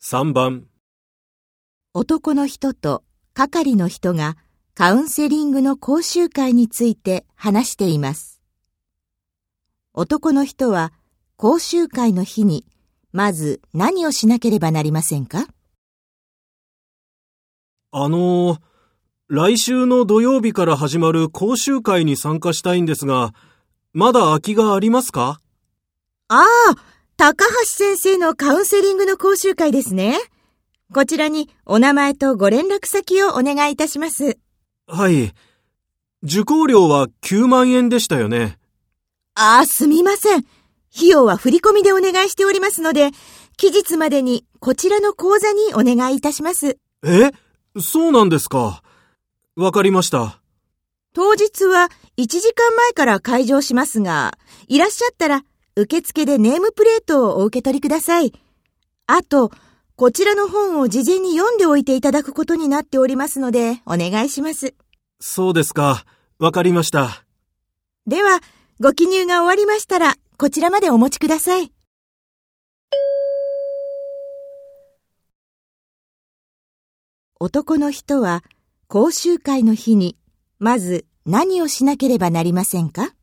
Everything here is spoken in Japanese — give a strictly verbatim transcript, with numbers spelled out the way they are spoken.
さんばん、 男の人と係の人がカウンセリングの講習会について話しています。男の人は講習会の日にまず何をしなければなりませんか？ あのー、来週の土曜日から始まる講習会に参加したいんですが、まだ空きがありますか？ ああ、高橋先生のカウンセリングの講習会ですね。こちらにお名前とご連絡先をお願いいたします。 はい。受講料はきゅうまんえんでしたよね。 ああ、すみません。費用は振り込みでお願いしておりますので、期日までにこちらの口座にお願いいたします。 え？そうなんですか。わかりました。 当日はいちじかんまえから開場しますが、いらっしゃったら受付でネームプレートをお受け取りください。あと、こちらの本を事前に読んでおいていただくことになっておりますので、お願いします。 そうですか。わかりました。 では、ご記入が終わりましたら、こちらまでお持ちください。男の人は講習会の日にまず何をしなければなりませんか？